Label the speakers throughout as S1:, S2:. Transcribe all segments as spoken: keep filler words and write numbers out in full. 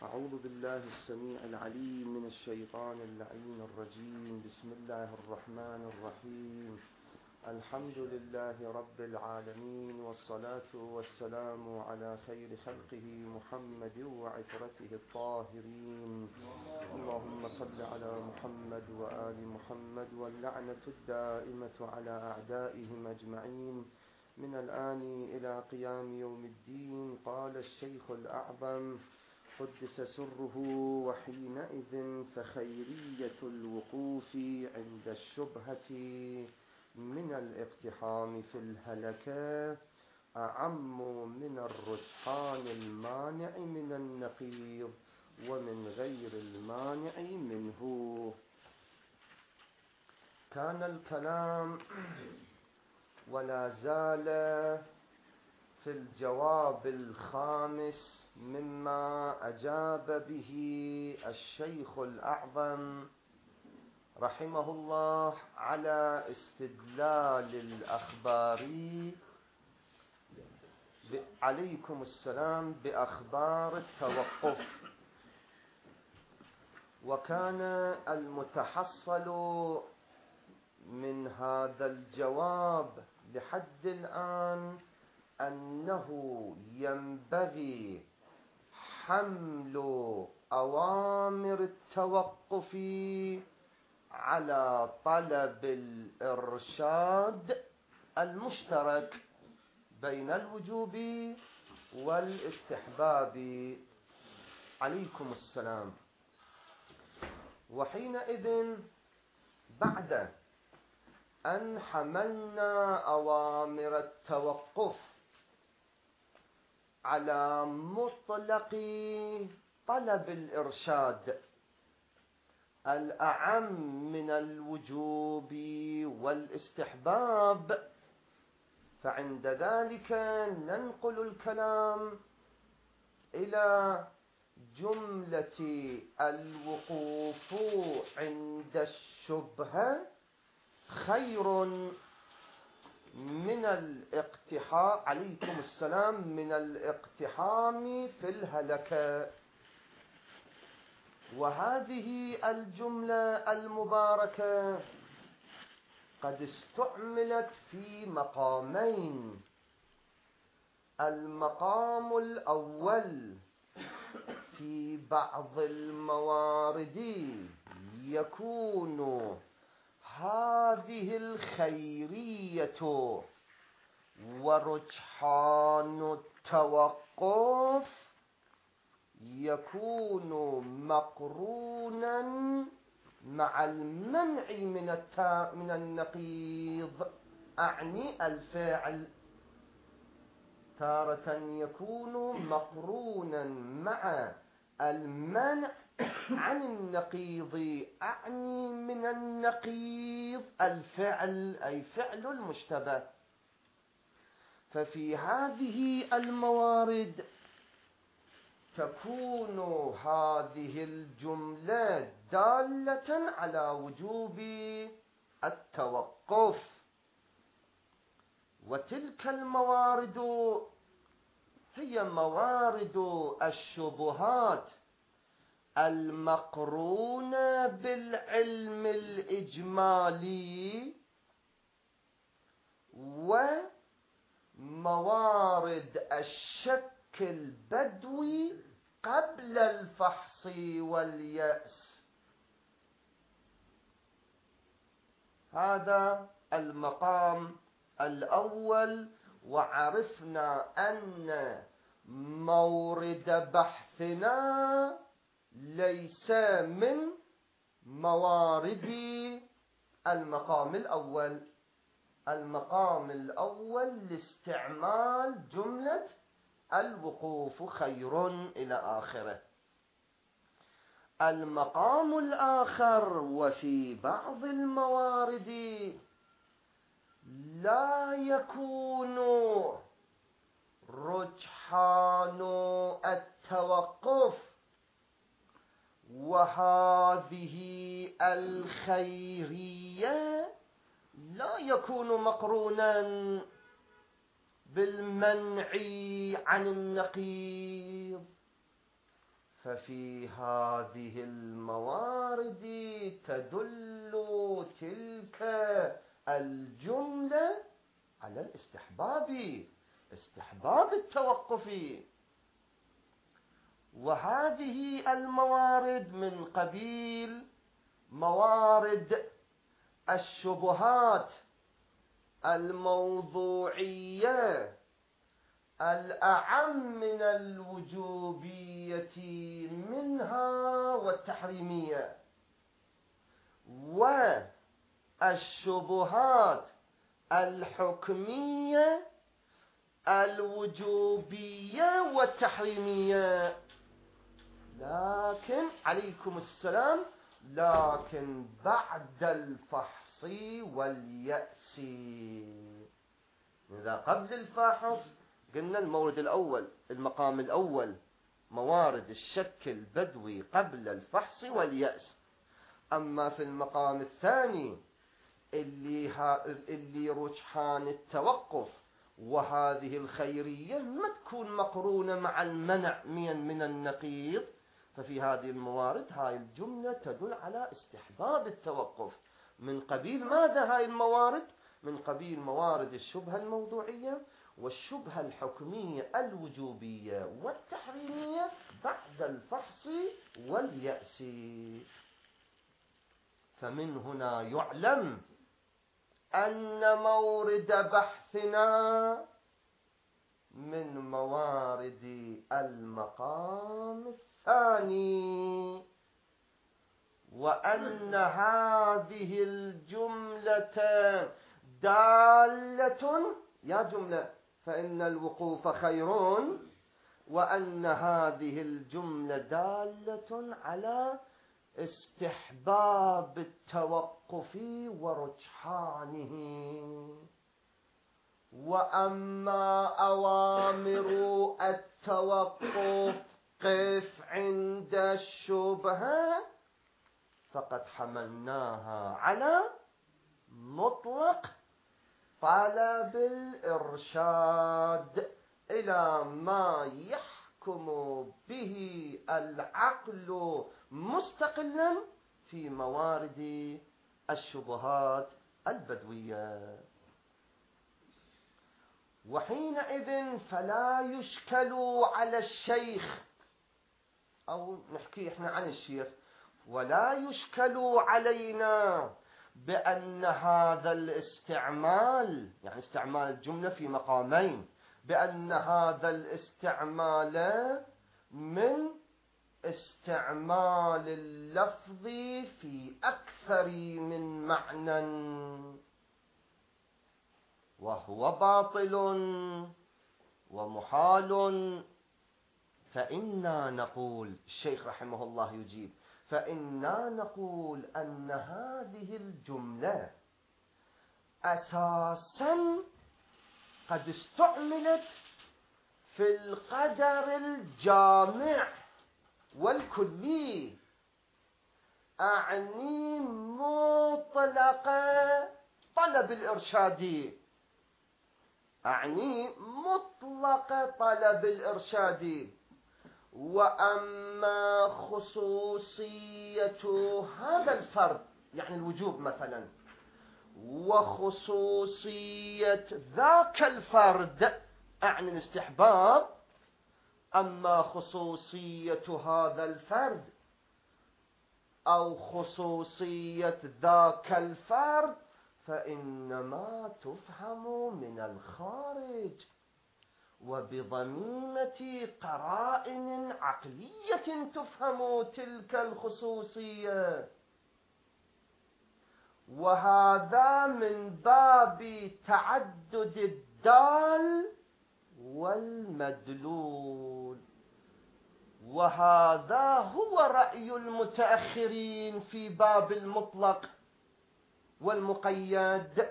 S1: أعوذ بالله السميع العليم من الشيطان اللعين الرجيم. بسم الله الرحمن الرحيم. الحمد لله رب العالمين، والصلاة والسلام على خير خلقه محمد وعترته الطاهرين. اللهم صل على محمد وآل محمد، واللعنة الدائمة على أعدائهم أجمعين من الآن إلى قيام يوم الدين. قال الشيخ الأعظم قدس سره: وحينئذ فخيرية الوقوف عند الشبهة من الاقتحام في الهلكة أعم من الرجحان المانع من النقيض ومن غير المانع منه. كان الكلام ولا زال في الجواب الخامس مما أجاب به الشيخ الأعظم رحمه الله على استدلال الأخباري عليكم السلام بأخبار التوقف. وكان المتحصل من هذا الجواب لحد الآن أنه ينبغي حمل أوامر التوقف على طلب الإرشاد المشترك بين الوجوب والاستحباب. عليكم السلام. وحينئذ بعد أن حملنا أوامر التوقف على مطلق طلب الإرشاد الأعم من الوجوب والاستحباب، فعند ذلك ننقل الكلام إلى جملة الوقوف عند الشبهة خير من الاقتحام عليكم السلام من الاقتحام في الهلكة. وهذه الجملة المباركة قد استعملت في مقامين. المقام الأول في بعض الموارد يكون هذه الخيرية ورجحان التوقف يكون مقرونا مع المنع من من النقيض، أعني الفعل. تارة يكون مقرونا مع المنع عن النقيض، أعني من النقيض الفعل، أي فعل المشتبه. ففي هذه الموارد تكون هذه الجملة دالة على وجوب التوقف. وتلك الموارد هي موارد الشبهات المقرونة بالعلم الإجمالي وموارد الشك البدوي قبل الفحص واليأس. هذا المقام الأول. وعرفنا أن مورد بحثنا ليس من موارد المقام الأول. المقام الأول لاستعمال جملة الوقوف خير إلى آخره. المقام الآخر وفي بعض الموارد لا يكون رجحان التوقف وهذه الخيرية لا يكون مقرونا بالمنع عن النقيض، ففي هذه الموارد تدل تلك الجملة على الاستحباب، استحباب التوقف. وهذه الموارد من قبيل موارد الشبهات الموضوعية الأعم من الوجوبية منها والتحريمية، والشبهات الحكمية الوجوبية والتحريمية. لكن عليكم السلام، لكن بعد الفحص واليأس. إذا قبل الفحص قلنا المورد الأول، المقام الأول موارد الشك البدوي قبل الفحص واليأس. أما في المقام الثاني اللي, ها اللي رجحان التوقف وهذه الخيرية ما تكون مقرونة مع المنع من النقيض، ففي هذه الموارد هاي الجملة تدل على استحباب التوقف. من قبيل ماذا هاي الموارد؟ من قبيل موارد الشبهة الموضوعية والشبهة الحكمية الوجوبية والتحريمية بعد الفحص واليأس. فمن هنا يعلم أن مورد بحثنا من موارد المقام الثاني، وأن هذه الجملة دالة، يا جملة فإن الوقوف خير، وأن هذه الجملة دالة على استحباب التوقف ورجحانه. وأما أوامر التوقف قف عند الشبهة فقد حملناها على مطلق طلب الإرشاد إلى ما يحكم به العقل مستقلا في موارد الشبهات البدوية. وحينئذ فلا يشكل على الشيخ، أو نحكي إحنا عن الشيخ، ولا يشكل علينا بأن هذا الاستعمال، يعني استعمال الجملة في مقامين، بأن هذا الاستعمال من استعمال اللفظ في أكثر من معنى، وهو باطل ومحال. فإنا نقول، الشيخ رحمه الله يجيب، فإنا نقول أن هذه الجملة أساسا قد استعملت في القدر الجامع والكلي، أعني مطلق طلب الإرشاد، أعني مطلق طلب الإرشاد. وأما خصوصية هذا الفرد، يعني الوجوب مثلا، وخصوصية ذاك الفرد، أعني الاستحباب، أما خصوصية هذا الفرد أو خصوصية ذاك الفرد فإنما تفهم من الخارج وبضميمة قرائن عقلية تفهم تلك الخصوصية. وهذا من باب تعدد الدال والمدلول، وهذا هو رأي المتأخرين في باب المطلق والمقيد.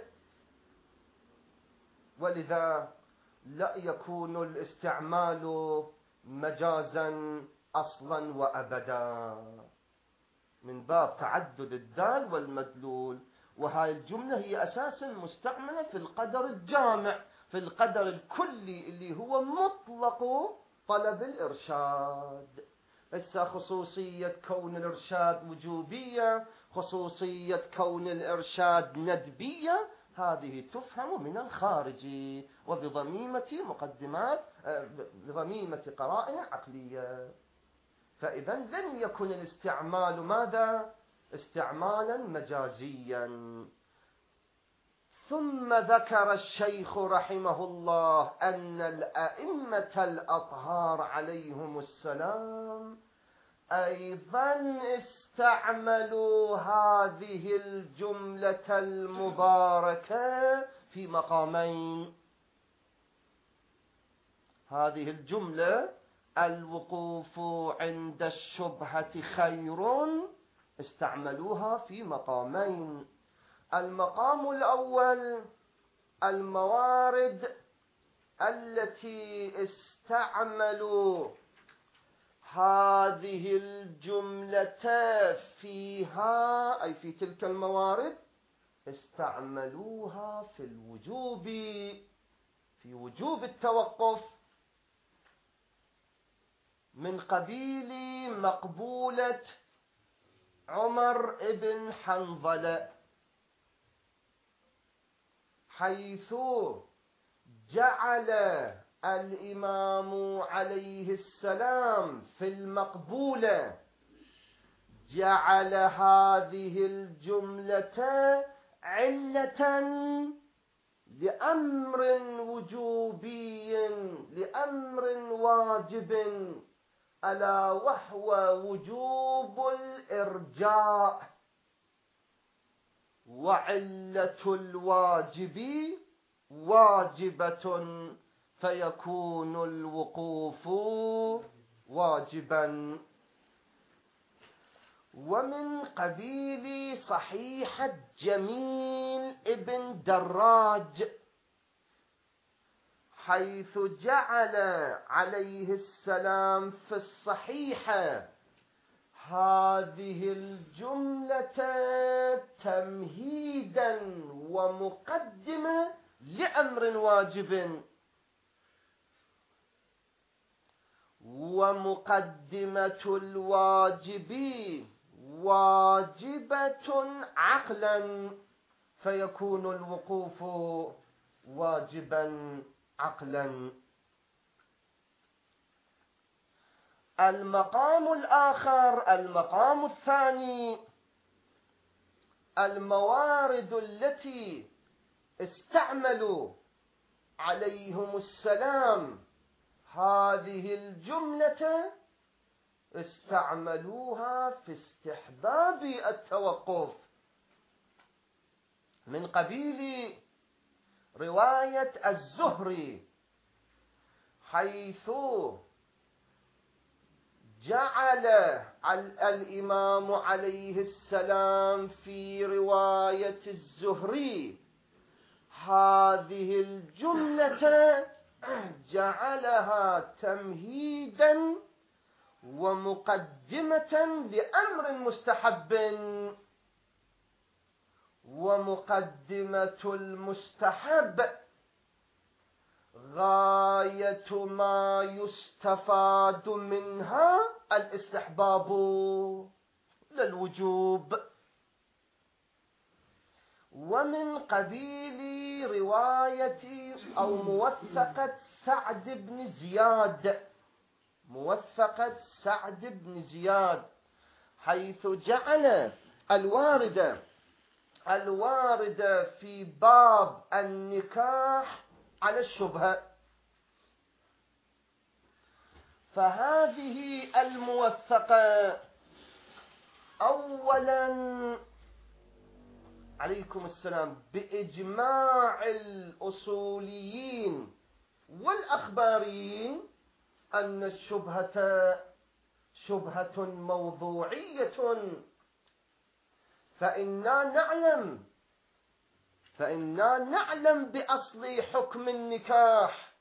S1: ولذا لا يكون الاستعمال مجازا أصلا وأبدا، من باب تعدد الدال والمدلول. وهاي الجملة هي أساسا مستعملة في القدر الجامع، في القدر الكلي اللي هو مطلق طلب الإرشاد. إسا خصوصية كون الإرشاد وجوبية، خصوصية كون الإرشاد ندبية، هذه تفهم من الخارج وبضميمة مقدمات بضميمة قرائن عقلية. فإذا لم يكن الاستعمال ماذا؟ استعمالا مجازيا. ثم ذكر الشيخ رحمه الله أن الأئمة الأطهار عليهم السلام أيضا استعملوا هذه الجملة المباركة في مقامين. هذه الجملة الوقوف عند الشبهة خير استعملوها في مقامين. المقام الأول الموارد التي استعملوا هذه الجملة فيها، أي في تلك الموارد، استعملوها في الوجوب، في وجوب التوقف، من قبيل مقبولة عمر بن حنظلة، حيث جعل الإمام عليه السلام في المقبولة جعل هذه الجملة علة لأمر وجوبي، لأمر واجب، ألا وهو وجوب الإرجاء. وعلة الواجب واجبة فيكون الوقوف واجبا. ومن قبيل صحيح جميل ابن دراج، حيث جعل عليه السلام في الصحيحة هذه الجملة تمهيدا ومقدمة لأمر واجب، ومقدمة الواجب واجبة عقلا فيكون الوقوف واجبا عقلا. المقام الآخر، المقام الثاني، الموارد التي استعملوا عليهم السلام هذه الجملة استعملوها في استحباب التوقف، من قبيل رواية الزهري، حيث جعل الإمام عليه السلام في رواية الزهري هذه الجملة جعلها تمهيدا ومقدمة لأمر مستحب، ومقدمة المستحب غاية ما يستفاد منها الاستحباب للوجوب. ومن قبيل رواية أو موثقة سعد بن زياد، موثقة سعد بن زياد، حيث جعل الواردة الواردة في باب النكاح على الشبهة. فهذه الموثقة أولا عليكم السلام بإجماع الأصوليين والأخباريين أن الشبهة شبهة موضوعية، فإننا نعلم فإننا نعلم بأصل حكم النكاح،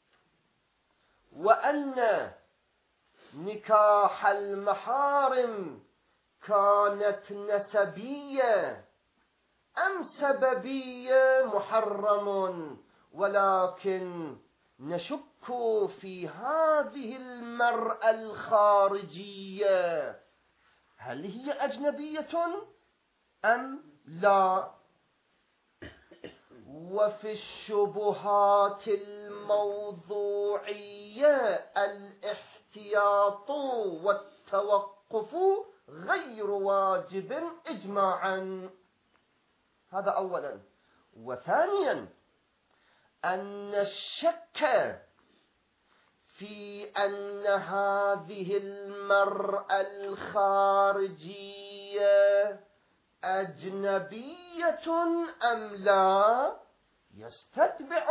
S1: وأن نكاح المحارم كانت نسبية أم سببية محرم، ولكن نشك في هذه المرأة الخارجية هل هي أجنبية أم لا. وفي الشبهات الموضوعية الاحتياط والتوقف غير واجب إجماعا. هذا أولا. وثانيا أن الشك في أن هذه المرأة الخارجية أجنبية أم لا يستتبع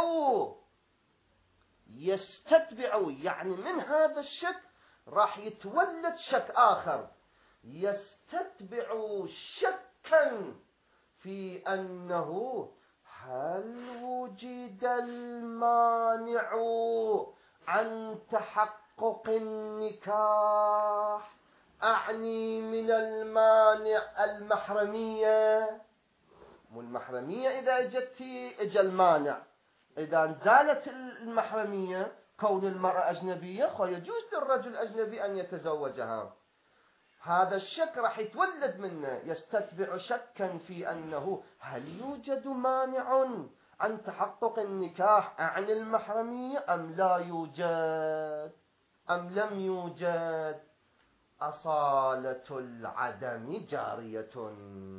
S1: يستتبع يعني من هذا الشك راح يتولد شك آخر، يستتبع شكا في أنه هل وجد المانع عن تحقق النكاح، أعني من المانع المحرمية. والمحرمية إذا جت إجا المانع، إذا زالت المحرمية كون المرأة أجنبية فيجوز للرجل الأجنبي أن يتزوجها. هذا الشك راح يتولد منه، يستتبع شكا في أنه هل يوجد مانع عن تحقق النكاح عن المحرمية أم لا يوجد أم لم يوجد. أصالة العدم جارية،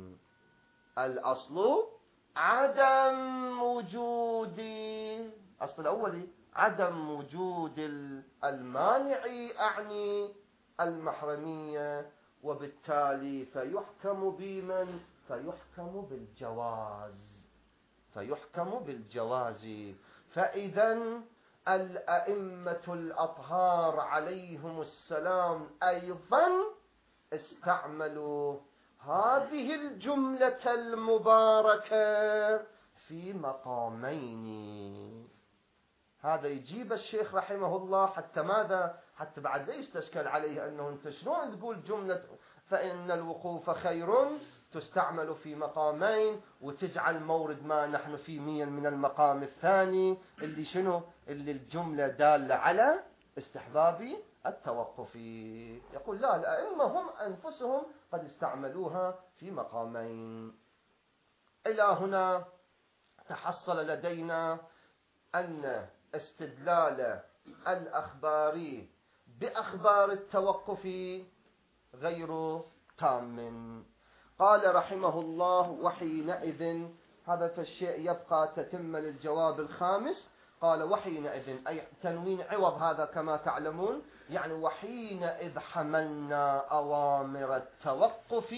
S1: الأصل عدم وجود، أصل الأول عدم وجود المانع أعني المحرمية، وبالتالي فيحكم بمن فيحكم بالجواز فيحكم بالجواز. فإذا الأئمة الأطهار عليهم السلام أيضا استعملوا هذه الجملة المباركة في مقامين. هذا يجيب الشيخ رحمه الله حتى ماذا؟ حتى بعد لا يستشكل عليه أنه أنت شلون تقول جملة فإن الوقوف خير تستعمل في مقامين وتجعل مورد ما نحن فيه ميا من المقام الثاني اللي شنو؟ اللي الجملة دالة على استحباب التوقف. يقول لا، الأئمة هم أنفسهم قد استعملوها في مقامين. إلى هنا تحصل لدينا أن استدلال الأخبار بأخبار التوقف غير تام. قال رحمه الله وحينئذ، هذا فالشيء يبقى تتم للجواب الخامس. قال وحينئذ أي تنوين عوض، هذا كما تعلمون يعني وحينئذ حملنا أوامر التوقف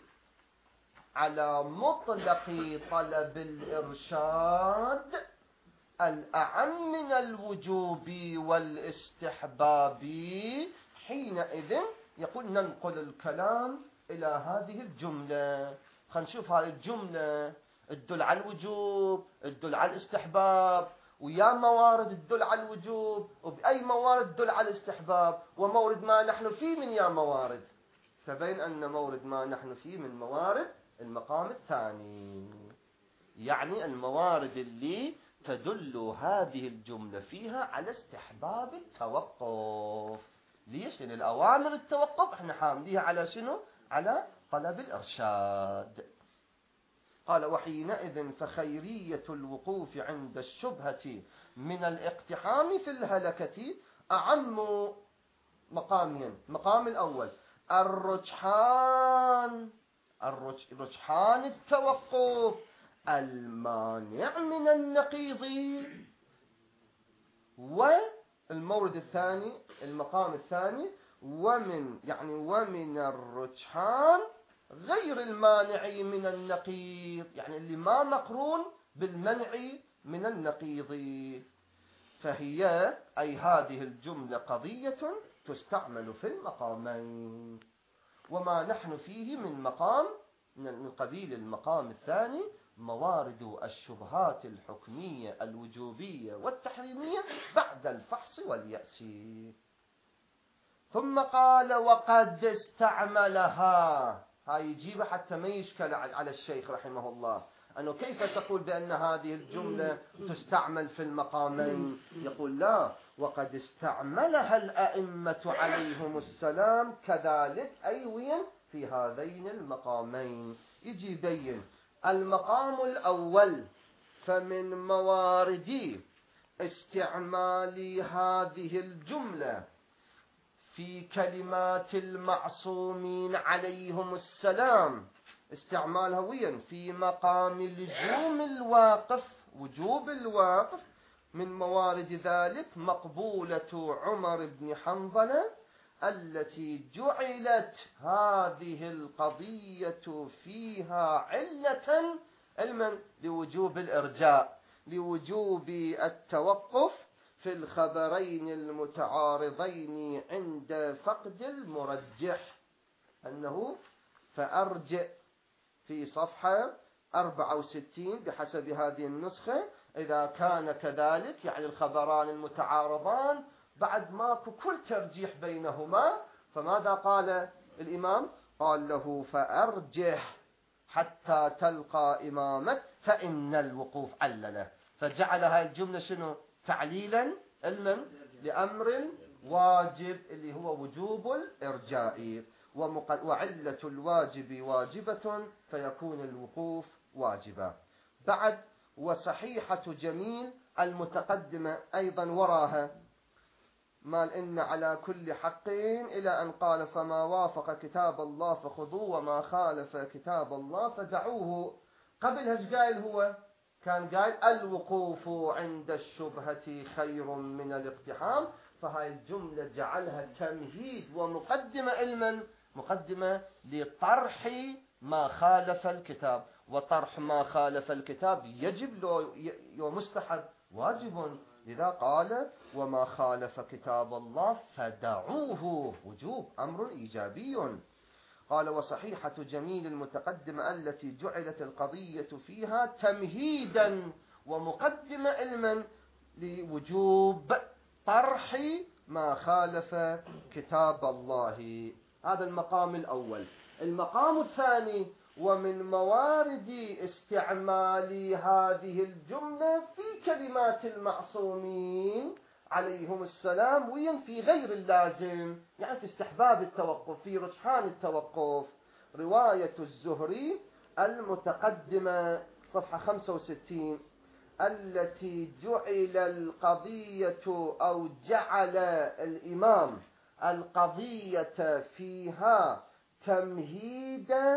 S1: على مطلق طلب الإرشاد الأعم من الوجوب والاستحباب. حينئذ يقول ننقل الكلام إلى هذه الجملة. خلينا نشوف هذه الجملة تدل على الوجوب، تدل على الاستحباب، ويا موارد تدل على الوجوب، وبأي موارد تدل على الاستحباب، ومورد ما نحن فيه من يا موارد. فبين أن مورد ما نحن فيه من موارد المقام الثاني، يعني الموارد اللي تدل هذه الجملة فيها على استحباب التوقف. ليش؟ لأن الأوامر التوقف احنا حامليها على شنو؟ على طلب الإرشاد. قال وحينئذ فخيرية الوقوف عند الشبهة من الاقتحام في الهلكة أعم مقامين. المقام الأول الرجحان الرجحان التوقف المانع من النقيض. والمورد الثاني المقام الثاني ومن يعني ومن الرجحان غير المانع من النقيض، يعني اللي ما مقرون بالمنع من النقيض. فهي أي هذه الجملة قضية تستعمل في المقامين، وما نحن فيه من مقام من قبيل المقام الثاني موارد الشبهات الحكمية الوجوبية والتحريمية بعد الفحص واليأس. ثم قال وقد استعملها. هاي يجيب حتى ما يشكل على الشيخ رحمه الله أنه كيف تقول بأن هذه الجملة تستعمل في المقامين. يقول لا، وقد استعملها الأئمة عليهم السلام كذلك أي وين في هذين المقامين. يجي يبين المقام الأول فمن موارد استعمال هذه الجملة في كلمات المعصومين عليهم السلام استعمالها وين في مقام لزوم الواقف وجوب الواقف. من موارد ذلك مقبولة عمر بن حنظلة التي جعلت هذه القضية فيها علة علما لوجوب الإرجاء، لوجوب التوقف في الخبرين المتعارضين عند فقد المرجح. أنه فأرجع في صفحة أربعة وستين بحسب هذه النسخة إذا كان كذلك، يعني الخبران المتعارضان بعد ماكو كل ترجيح بينهما، فماذا قال الإمام؟ قال له فأرجح حتى تلقى إمامك فإن الوقوف علله. فجعل هذه الجملة شنو؟ تعليلا علما لأمر واجب اللي هو وجوب الإرجاء، وعلة الواجب واجبة فيكون الوقوف واجبا. بعد وصحيحة جميل المتقدمة أيضا وراها مال إن على كل حق إلى أن قال فما وافق كتاب الله فخذوه وما خالف كتاب الله فدعوه. قبل هش قايل هو كان قايل الوقوف عند الشبهة خير من الاقتحام، فهاي الجملة جعلها تمهيد ومقدمة علما، مقدمة لطرح ما خالف الكتاب، وطرح ما خالف الكتاب يجب لو مستحب واجب، لذا قال وما خالف كتاب الله فدعوه وجوب أمر إيجابي. قال وصحيحة جميل المتقدمة التي جعلت القضية فيها تمهيدا ومقدمة علما لوجوب طرح ما خالف كتاب الله. هذا المقام الأول. المقام الثاني ومن موارد استعمال هذه الجملة في كلمات المعصومين عليهم السلام وين في غير اللازم، يعني في استحباب التوقف، في رجحان التوقف. رواية الزهري المتقدمة صفحة خمسة وستين التي جعل القضية أو جعل الإمام القضية فيها تمهيدا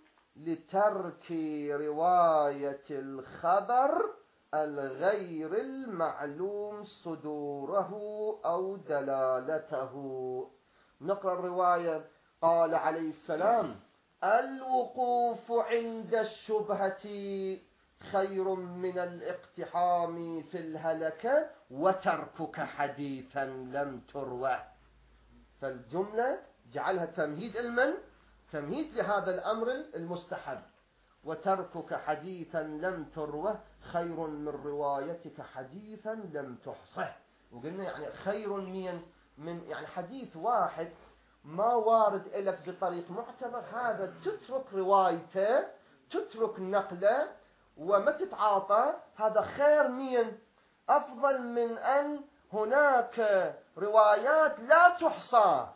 S1: لترك رواية الخبر الغير المعلوم صدوره أو دلالته. نقرأ الرواية. قال عليه السلام الوقوف عند الشبهة خير من الاقتحام في الهلكة وتركك حديثا لم تروى. فالجملة جعلها تمهيد علما، تمهيد لهذا الأمر المستحب. وتركك حديثا لم تروه خير من روايتك حديثا لم تحصه. وقلنا يعني خير من من يعني حديث واحد ما وارد لك بطريق معتبر، هذا تترك روايته، تترك نقله وما تتعاطى، هذا خير من أفضل من أن هناك روايات لا تحصى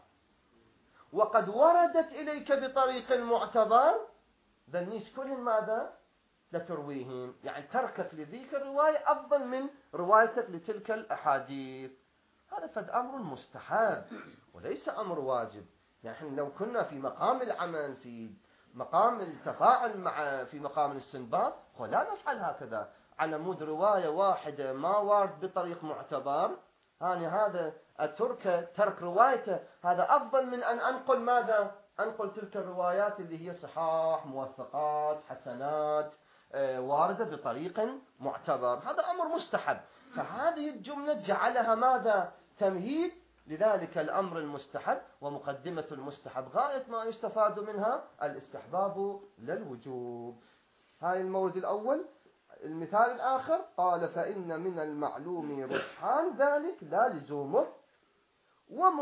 S1: وقد وردت إليك بطريق معتبر ذنيش كل ماذا لترويهن. يعني تركك لذيك الرواية أفضل من روايتك لتلك الأحاديث. هذا فد أمر مستحب وليس أمر واجب. يعني لو كنا في مقام العمل، في مقام التفاعل مع في مقام الاستنباط، ولا نفعل هكذا على مود رواية واحدة ما وارد بطريق معتبر، يعني هذا الترك ترك روايته هذا أفضل من أن أنقل ماذا؟ أنقل تلك الروايات اللي هي صحاح موثقات حسنات واردة بطريق معتبر. هذا أمر مستحب. فهذه الجملة جعلها ماذا؟ تمهيد لذلك الأمر المستحب ومقدمة المستحب، غاية ما يستفاد منها الاستحباب للوجوب. هاي المورد الأول. المثال الآخر قال فإن من المعلوم رجحان ذلك لا لزومه.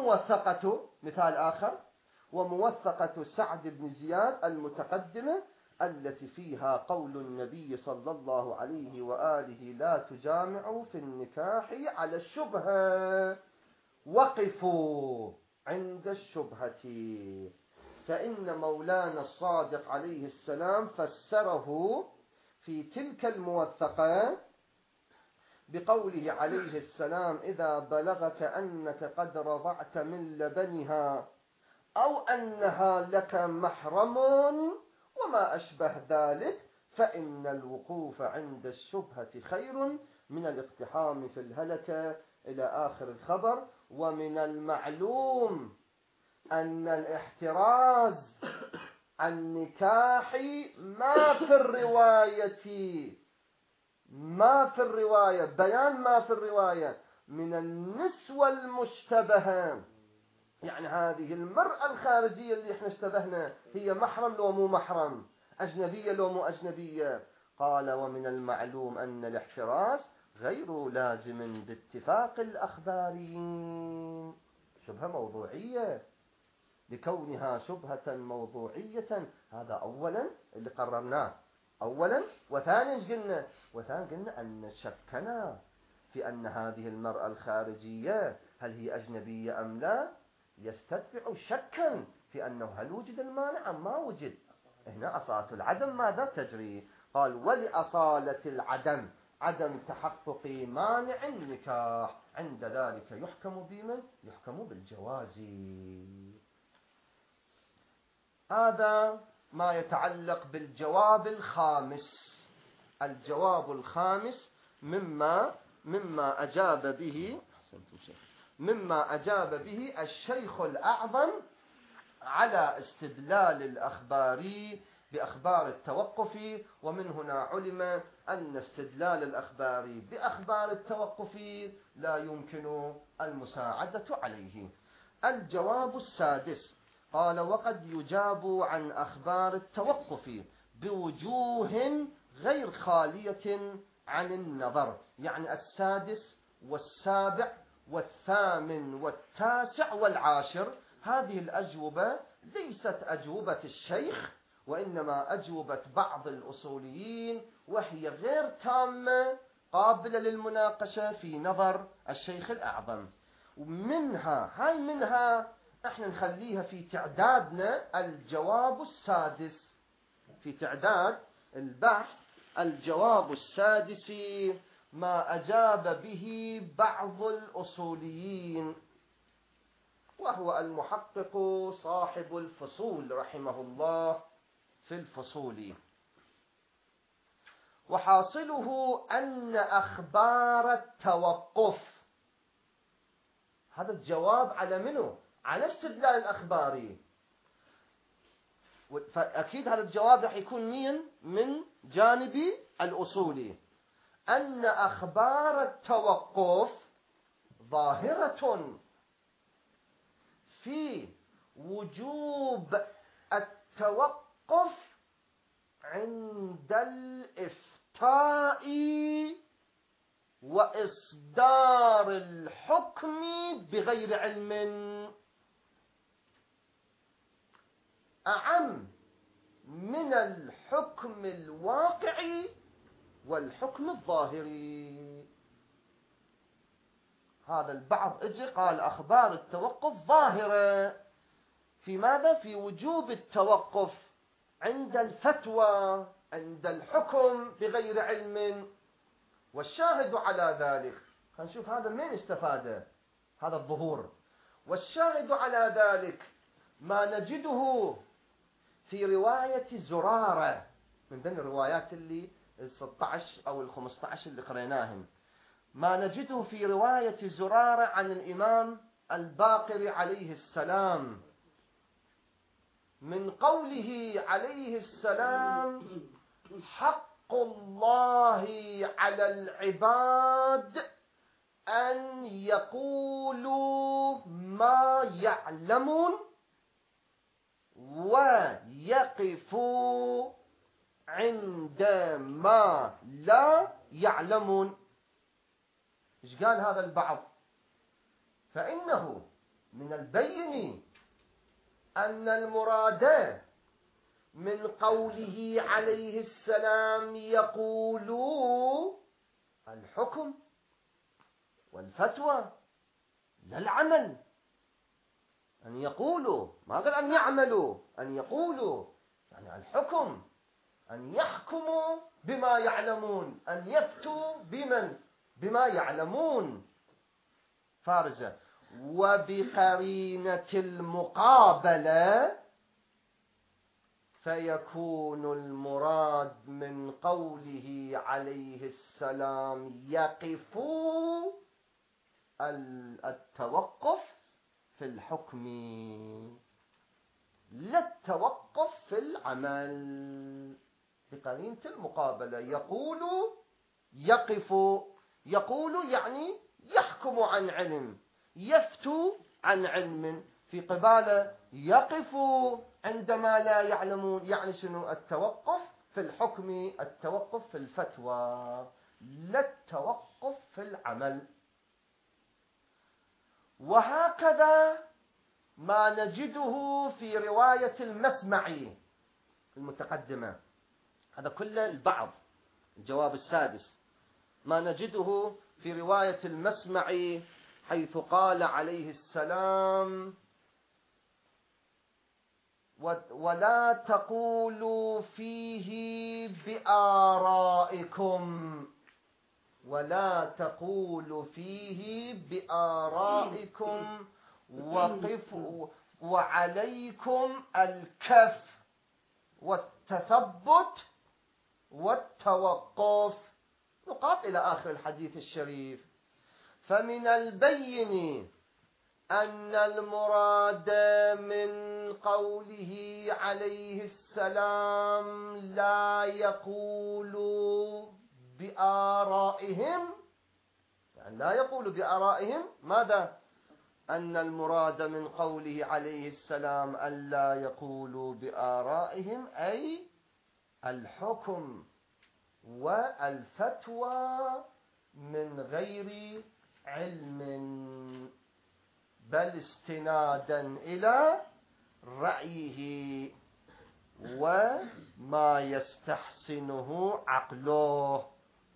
S1: وموثقة مثال آخر وموثقة سعد بن زياد المتقدمة التي فيها قول النبي صلى الله عليه وآله لا تجامعوا في النكاح على الشبهة، وقفوا عند الشبهة. فإن مولانا الصادق عليه السلام فسره في تلك الموثقة بقوله عليه السلام: إذا بلغك أنك قد رضعت من لبنها أو أنها لك محرم وما أشبه ذلك، فإن الوقوف عند الشبهة خير من الاقتحام في الهلكة، إلى آخر الخبر. ومن المعلوم أن الاحتراز عن نكاح ما في الرواية ما في الرواية بيان ما في الرواية من النسوة المشتبهة. يعني هذه المرأة الخارجية اللي احنا اشتبهنا هي محرم لو مو محرم، أجنبية لو مو أجنبية. قال: ومن المعلوم أن الاحتراز غير لازم باتفاق الأخباريين. شبهة موضوعية، لكونها شبهة موضوعية. هذا أولا اللي قررناه أولا. وثانيا ايش قلنا؟ وثانيا قلنا أن شكنا في أن هذه المرأة الخارجية هل هي أجنبية أم لا، يستدفع شكا في أنه هل وجد المانع أم ما وجد. هنا أصالة العدم ماذا تجري؟ قال: ولأصالة العدم عدم تحقق مانع النكاح، عند ذلك يحكم بمن؟ يحكم بالجواز. هذا ما يتعلق بالجواب الخامس. الجواب الخامس مما مما أجاب به مما أجاب به الشيخ الأعظم على استدلال الأخباري بأخبار التوقف. ومن هنا علم أن استدلال الأخباري بأخبار التوقف لا يمكن المساعدة عليه. الجواب السادس قال: وقد يجاب عن أخبار التوقف بوجوه غير خالية عن النظر. يعني السادس والسابع والثامن والتاسع والعاشر، هذه الأجوبة ليست أجوبة الشيخ، وإنما أجوبة بعض الأصوليين، وهي غير تامة قابلة للمناقشة في نظر الشيخ الأعظم. ومنها هاي منها احنا نخليها في تعدادنا الجواب السادس، في تعداد البحث الجواب السادس ما أجاب به بعض الأصوليين، وهو المحقق صاحب الفصول رحمه الله في الفصول. وحاصله أن أخبار التوقف، هذا الجواب على منه؟ على استدلال الأخباري. فأكيد هذا الجواب رح يكون مين؟ من جانب الأصولي. أن أخبار التوقف ظاهرة في وجوب التوقف عند الإفتاء وإصدار الحكم بغير علم، أعم من الحكم الواقعي والحكم الظاهري. هذا البعض اجى قال أخبار التوقف ظاهرة في ماذا؟ في وجوب التوقف عند الفتوى، عند الحكم بغير علم. والشاهد على ذلك، هنشوف هذا من استفاد هذا الظهور. والشاهد على ذلك ما نجده في رواية زرارة، من ضمن الروايات اللي ستة عشر أو الخمسة عشر اللي قريناهم، ما نجده في رواية زرارة عن الإمام الباقر عليه السلام من قوله عليه السلام: حق الله على العباد أن يقولوا ما يعلمون ويقفوا عند ما لا يعلمون. إيش قال هذا البعض؟ فإنه من البين أن المراد من قوله عليه السلام يقول الحكم والفتوى لا العمل. أن يقولوا، ما قال أن يعملوا، أن يقولوا يعني الحكم، أن يحكموا بما يعلمون، أن يفتوا بمن بما يعلمون. فارزة. وبقرينة المقابلة فيكون المراد من قوله عليه السلام يقف التوقف في الحكم لا التوقف في العمل. بقرينة المقابلة يقول يقف، يقول يعني يحكم عن علم، يفتو عن علم، في قبالة يقف عندما لا يعلمون. يعني شنو؟ التوقف في الحكم، التوقف في الفتوى، لا التوقف في العمل. وهكذا ما نجده في رواية المسمعي المتقدمة. هذا كله البعض. الجواب السادس ما نجده في رواية المسمعي حيث قال عليه السلام ولا تقولوا فيه بآرائكم، ولا تقولوا فيه بآرائكم وقفوا وعليكم الكف والتثبت والتوقف. نقاط إلى آخر الحديث الشريف. فمن البين أن المراد من قوله عليه السلام لا يقولوا بآرائهم، يعني لا يقولوا بآرائهم، ماذا؟ أن المراد من قوله عليه السلام ألا يقولوا بآرائهم أي الحكم والفتوى من غير علم، بل استنادا إلى رأيه وما يستحسنه عقله.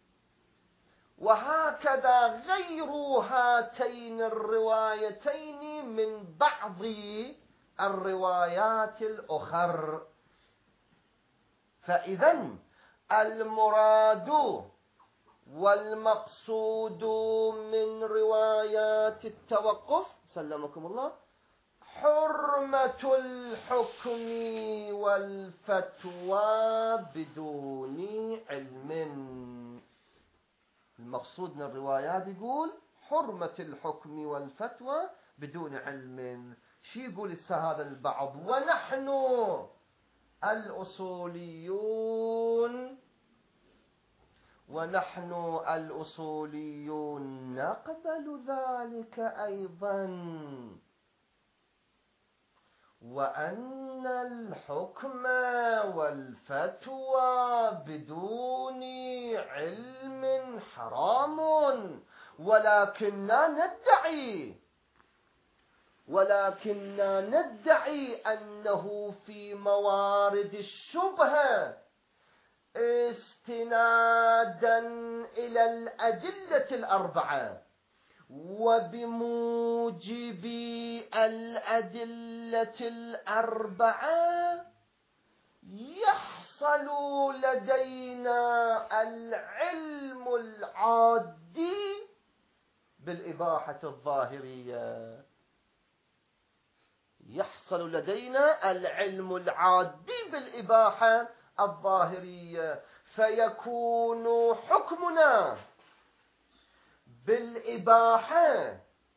S1: وهكذا غير هاتين الروايتين من بعض الروايات الأخر. فإذن المراد والمقصود من روايات التوقف سلمكم الله حرمة الحكم والفتوى بدون علم. المقصود من الروايات يقول حرمة الحكم والفتوى بدون علم. شي يقول هذا البعض؟ ونحن الأصوليون ونحن الأصوليون نقبل ذلك أيضا، وأن الحكم والفتوى بدون علم حرام، ولكننا ندعي ولكننا ندعي أنه في موارد الشبهة استنادا إلى الأدلة الأربعة وبموجب الأدلة الأربعة يحصل لدينا العلم العادي بالإباحة الظاهرية. يحصل لدينا العلم العادي بالإباحة الظاهرية، فيكون حكمنا بالإباحة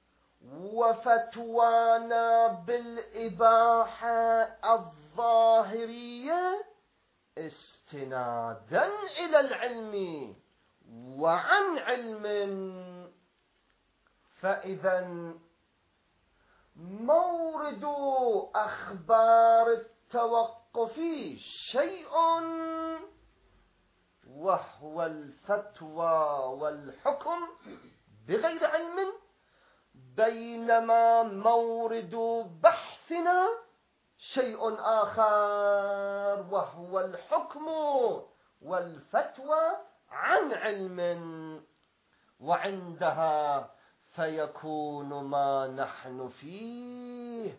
S1: وفتوانا بالإباحة الظاهرية استنادا إلى العلم وعن علم. فإذا مورد أخبار التوقف شيء وهو الفتوى والحكم بغير علم، بينما مورد بحثنا شيء آخر وهو الحكم والفتوى عن علم، وعندها فيكون ما نحن فيه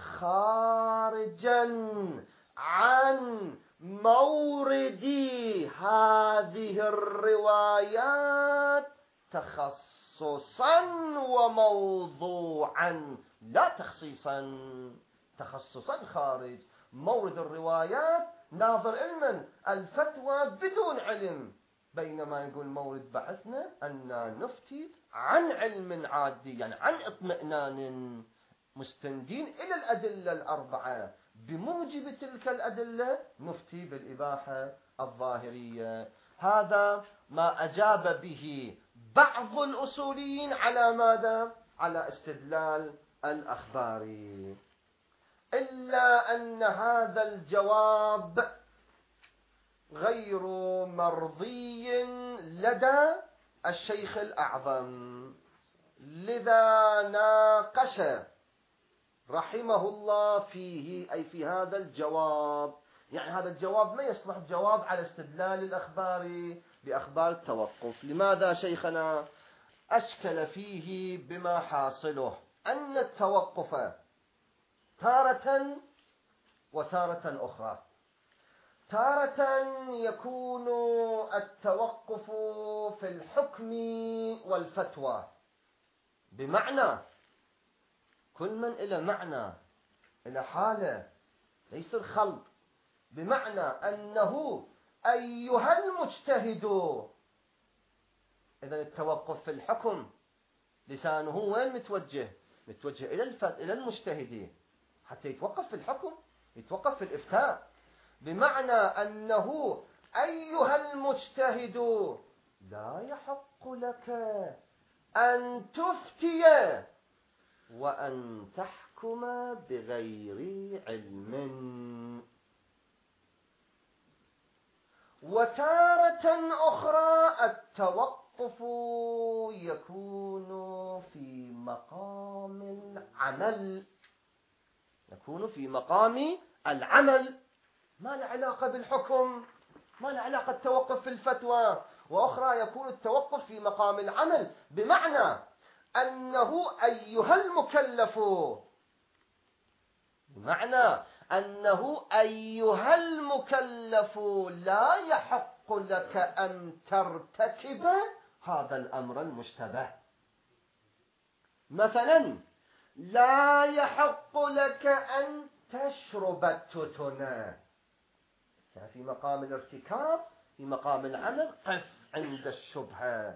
S1: خارجا عن مورد هذه الروايات تخصصا وموضوعا، لا تخصيصا، تخصصا خارج مورد الروايات ناظر علما، الفتوى بدون علم، بينما يقول مورد بحثنا أن نفتي عن علم عادي، يعني عن اطمئنان، مستندين إلى الأدلة الأربعة، بموجب تلك الأدلة نفتي بالإباحة الظاهرية. هذا ما أجاب به بعض الأصوليين على ماذا؟ على استدلال الأخباري، إلا أن هذا الجواب غير مرضي لدى الشيخ الأعظم، لذا ناقش رحمه الله فيه، أي في هذا الجواب. يعني هذا الجواب ما يصلح جواب على استدلال الأخبار بأخبار التوقف. لماذا شيخنا أشكل فيه بما حاصله أن التوقف تارة وتارة أخرى، تارة يكون التوقف في الحكم والفتوى، بمعنى كل من إلى معنى إلى حالة، ليس الخلط، بمعنى أنه أيها المجتهد، إذن التوقف في الحكم لسانه وين متوجه؟ متوجه إلى إلى المجتهد حتى يتوقف في الحكم، يتوقف في الإفتاء، بمعنى أنه أيها المجتهد لا يحق لك أن تفتي وأن تحكم بغير علم. وتارة أخرى التوقف يكون في مقام العمل، يكون في مقام العمل، ما له علاقة بالحكم، ما له علاقة التوقف في الفتوى. وأخرى يكون التوقف في مقام العمل، بمعنى أنه أيها المكلف، بمعنى أنه أيها المكلف لا يحق لك أن ترتكب هذا الأمر المشتبه. مثلا لا يحق لك أن تشرب التتنة، يعني في مقام الارتكاب، في مقام العمل قف عند الشبهة.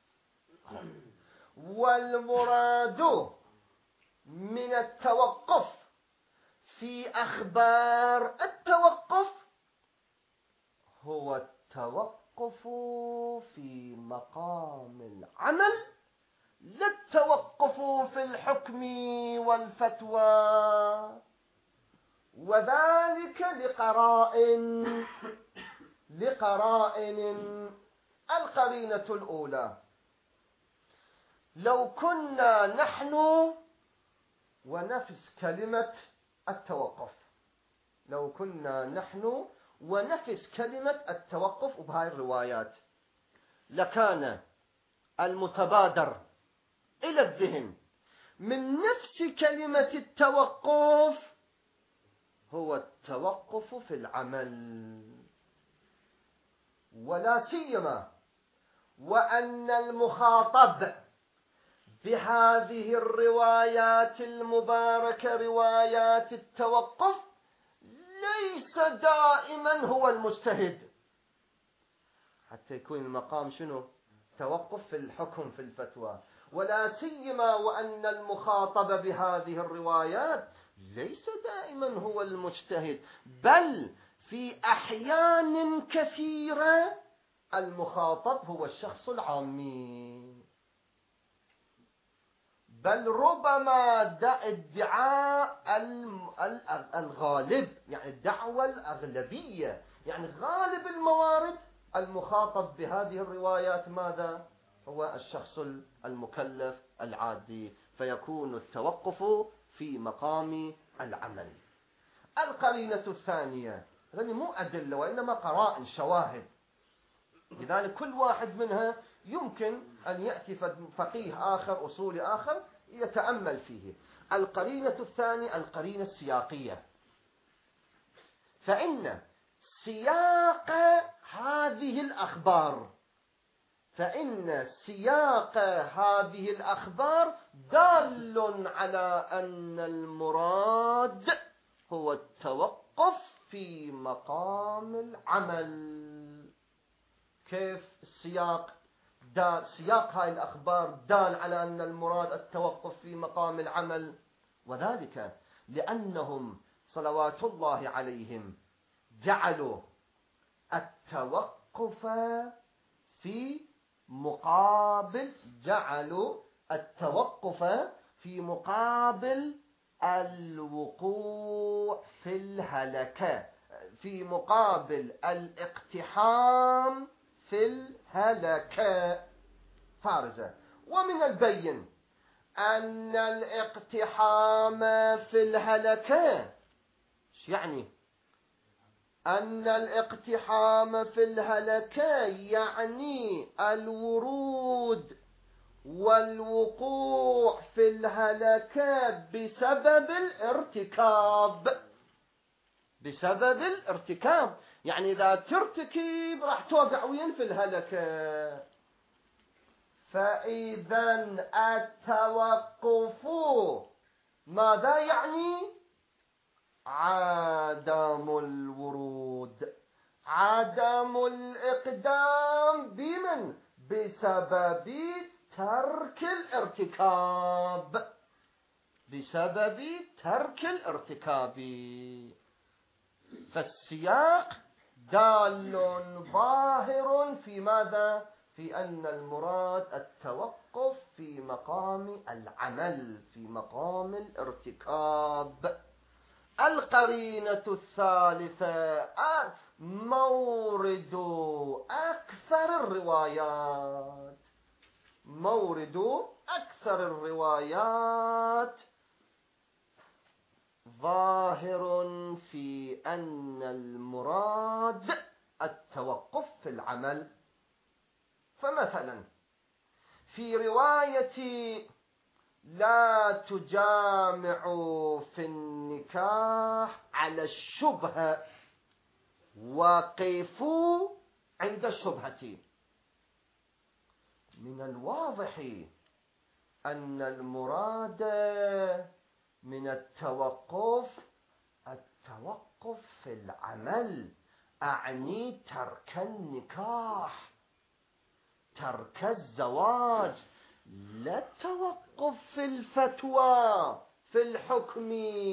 S1: والمراد من التوقف في أخبار التوقف هو التوقف في مقام العمل، لا التوقف في الحكم والفتوى، وذلك لقرائن لقرائن القرينة الأولى، لو كنا نحن ونفس كلمة التوقف، لو كنا نحن ونفس كلمة التوقف بهاي الروايات، لكان المتبادر إلى الذهن من نفس كلمة التوقف هو التوقف في العمل، ولا سيما وأن المخاطب بهذه الروايات المباركة روايات التوقف ليس دائما هو المجتهد، حتى يكون المقام شنو؟ توقف في الحكم في الفتوى. ولا سيما وأن المخاطب بهذه الروايات ليس دائما هو المجتهد، بل في أحيان كثيرة المخاطب هو الشخص العامي، بل ربما ادعاء الغالب، يعني الدعوة الأغلبية، يعني غالب الموارد المخاطب بهذه الروايات ماذا؟ هو الشخص المكلف العادي، فيكون التوقف في مقام العمل. القرينة الثانية، يعني مو أدلة وإنما قرائن شواهد، لذلك كل واحد منها يمكن أن يأتي فقيه آخر أصولي آخر يتأمل فيه. القرينة الثانية القرينة السياقية، فإن سياق هذه الأخبار فإن سياق هذه الأخبار دال على أن المراد هو التوقف في مقام العمل. كيف السياق دال سياق هذه الأخبار دال على أن المراد التوقف في مقام العمل؟ وذلك لأنهم صلوات الله عليهم جعلوا التوقف في مقابل جعلوا التوقف في مقابل الوقوع في الهلكة، في مقابل الاقتحام في الهلكة فارزة. ومن البين أن الاقتحام في الهلكة، ايش يعني؟ أن الاقتحام في الهلكة يعني الورود والوقوع في الهلكة بسبب الارتكاب، بسبب الارتكاب، يعني إذا ترتكب راح توقع وين؟ في الهلكة. فإذا التوقف ماذا يعني؟ عدم الورود، عدم الإقدام بمن؟ بسبب ترك الارتكاب، بسبب ترك الارتكاب. فالسياق دال ظاهر في ماذا؟ في أن المراد التوقف في مقام العمل، في مقام الارتكاب. القرينة الثالثة مورد أكثر الروايات، مورد أكثر الروايات ظاهر في أن المراد التوقف في العمل. فمثلا في رواية لا تجامعوا في النكاح على الشبهة وقفوا عند الشبهة، من الواضح أن المراد من التوقف التوقف في العمل، أعني ترك النكاح، ترك الزواج، لا التوقف في الفتوى في الحكم.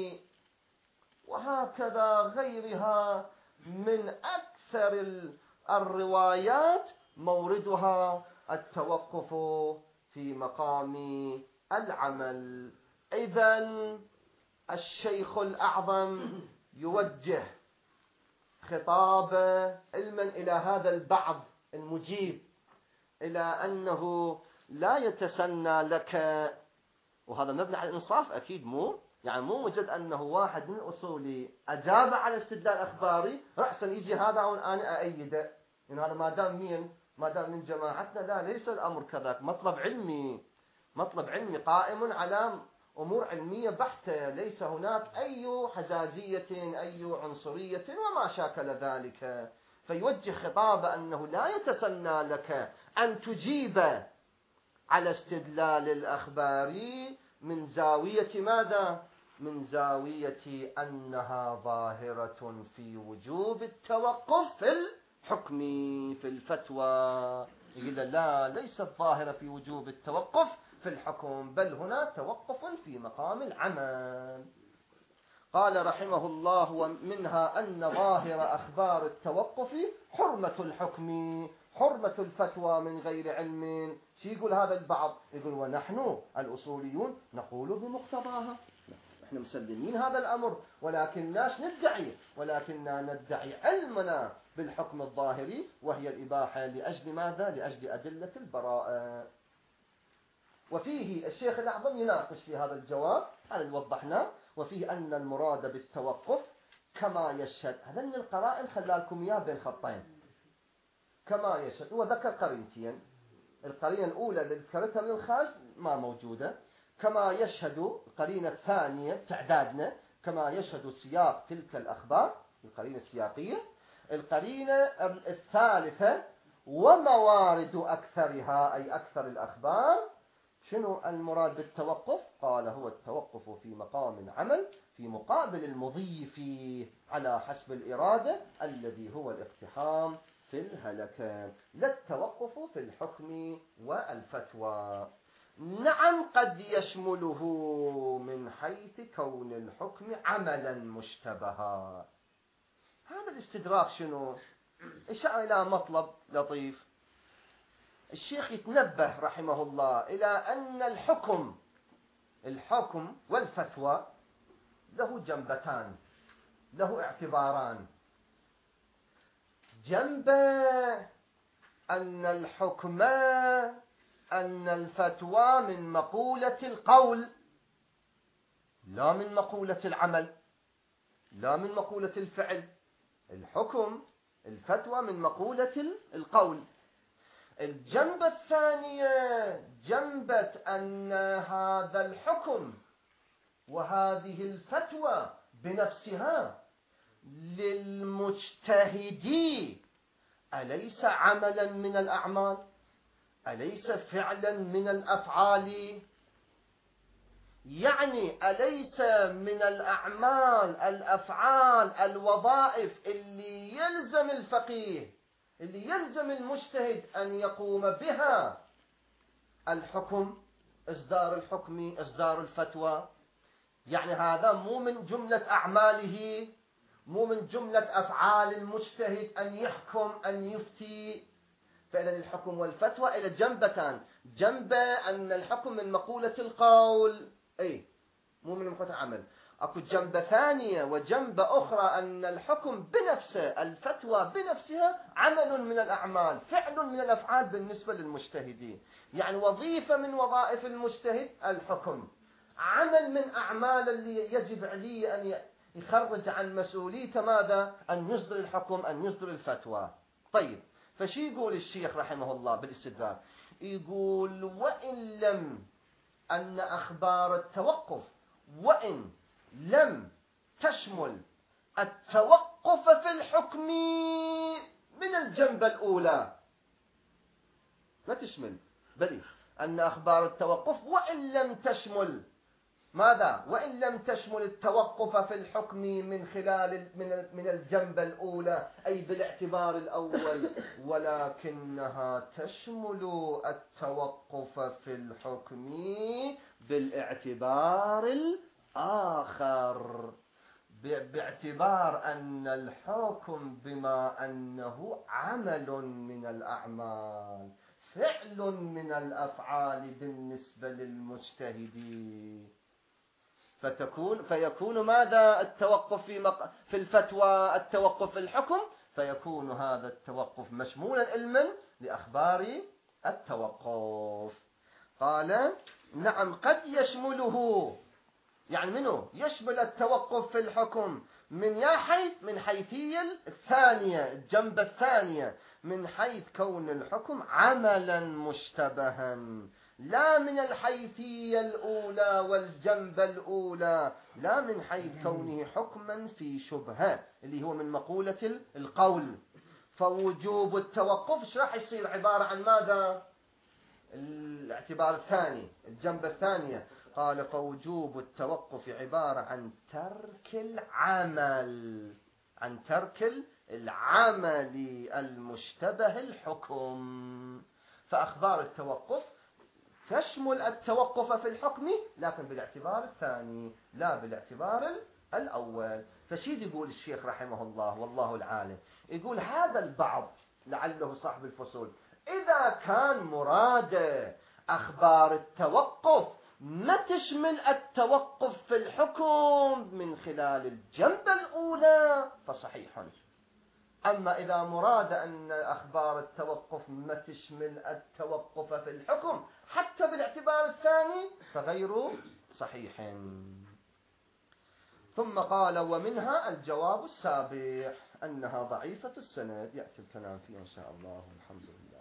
S1: وهكذا غيرها من أكثر الروايات موردها التوقف في مقام العمل. إذن الشيخ الأعظم يوجه خطابه علما إلى هذا البعض المجيب إلى أنه لا يتسنى لك، وهذا مبني على الإنصاف أكيد، مو يعني مو وجد أنه واحد من الأصولي أجاب على استدلال أخباري رأسا يجي هذا وأنا أأيده، إن هذا ما دام مين ما دام من جماعتنا. لا، ليس الأمر كذاك، مطلب علمي، مطلب علمي قائم على أمور علمية بحتة، ليس هناك أي حزازية أي عنصرية وما شاكل ذلك. فيوجه خطاب أنه لا يتسنى لك أن تجيب على استدلال الأخباري من زاوية ماذا؟ من زاوية أنها ظاهرة في وجوب التوقف في الحكم في الفتوى. يقول لا، ليست ظاهرة في وجوب التوقف في الحكم، بل هنا توقف في مقام العمل. قال رحمه الله: ومنها أن ظاهر أخبار التوقف حرمة الحكم، حرمة الفتوى من غير علم. شو يقول هذا البعض؟ يقول ونحن الأصوليون نقول بمقتضاها، نحن مسلمين هذا الأمر، ولكن ناش ندعي ولكننا ندعي علمنا بالحكم الظاهري، وهي الإباحة. لأجل ماذا؟ لأجل أدلة البراءة. وفيه الشيخ الأعظم يناقش في هذا الجواب على اللي وضحناه، وفيه أن المراد بالتوقف كما يشهد، هذا من القرائن خلالكم إياه بين خطين. كما يشهد، وذكر قرينتين، القرينة الأولى اللي ذكرتها من الخارج ما موجودة. كما يشهد القرينة الثانية تعدادنا، كما يشهد سياق تلك الأخبار، القرينة السياقية. القرينة الثالثة وموارد أكثرها، أي أكثر الأخبار. شنو المراد بالتوقف؟ قال هو التوقف في مقام عمل في مقابل المضي فيه على حسب الإرادة، الذي هو الاقتحام في الهلكة، لا التوقف في الحكم والفتوى. نعم قد يشمله من حيث كون الحكم عملا مشتبها. هذا الاستدراك شنو؟ إشارة إلى مطلب لطيف. الشيخ يتنبه رحمه الله إلى أن الحكم الحكم والفتوى له جنبتان، له اعتباران. جنب أن الحكم أن الفتوى من مقولة القول لا من مقولة العمل، لا من مقولة الفعل. الحكم الفتوى من مقولة القول. الجنبة الثانية جنبة أن هذا الحكم وهذه الفتوى بنفسها للمجتهدين أليس عملا من الأعمال؟ أليس فعلا من الأفعال؟ يعني أليس من الأعمال الأفعال الوظائف اللي يلزم الفقيه، اللي يلزم المجتهد أن يقوم بها الحكم، إصدار الحكم، إصدار الفتوى. يعني هذا مو من جملة أعماله، مو من جملة أفعال المجتهد أن يحكم أن يفتي. فإذا الحكم والفتوى إلى جنبتان، جنب أن الحكم من مقولة القول، أي مو من مقولة العمل. أكو جنبة ثانية وجنبة أخرى أن الحكم بنفسه، الفتوى بنفسها عمل من الأعمال، فعل من الأفعال بالنسبة للمجتهدين. يعني وظيفة من وظائف المجتهد الحكم، عمل من أعمال اللي يجب عليه أن يخرج عن مسؤوليته ماذا؟ أن يصدر الحكم، أن يصدر الفتوى. طيب، فشي يقول الشيخ رحمه الله بالاستدراك؟ يقول وإن لم أن أخبار التوقف وإن لم تشمل التوقف في الحكم من الجنبة الأولى، ما تشمل، بل أن أخبار التوقف وإن لم تشمل ماذا؟ وإن لم تشمل التوقف في الحكم من خلال من الجنبة الأولى، أي بالاعتبار الأول، ولكنها تشمل التوقف في الحكم بالاعتبار الآخر، باعتبار أن الحكم بما أنه عمل من الأعمال، فعل من الأفعال بالنسبة للمجتهدين، فتكون فيكون ماذا؟ التوقف في مق... في الفتوى، التوقف في الحكم، فيكون هذا التوقف مشمولا علما لأخبار التوقف. قال نعم قد يشمله، يعني منه يشمل التوقف في الحكم من يا حيث من حيثية الثانية، الجنبة الثانية، من حيث كون الحكم عملا مشتبها، لا من الحيثية الأولى والجنبة الأولى، لا من حيث كونه حكما في شبهة اللي هو من مقولة القول. فوجوب التوقف ايش راح يصير؟ عبارة عن ماذا؟ الاعتبار الثاني، الجنبة الثانية. قال فوجوب التوقف عبارة عن ترك العمل، عن ترك العمل المشتبه الحكم. فأخبار التوقف تشمل التوقف في الحكم لكن بالاعتبار الثاني لا بالاعتبار الأول. فشيد يقول الشيخ رحمه الله والله العالم، يقول هذا البعض لعله صاحب الفصول إذا كان مراده أخبار التوقف ما تشمل التوقف في الحكم من خلال الجنبة الأولى فصحيح. أما إذا مراد أن أخبار التوقف ما تشمل التوقف في الحكم حتى بالاعتبار الثاني فغير صحيح. ثم قال ومنها الجواب السابع أنها ضعيفة السند، يأتي الكلام فيه إن شاء الله. الحمد لله.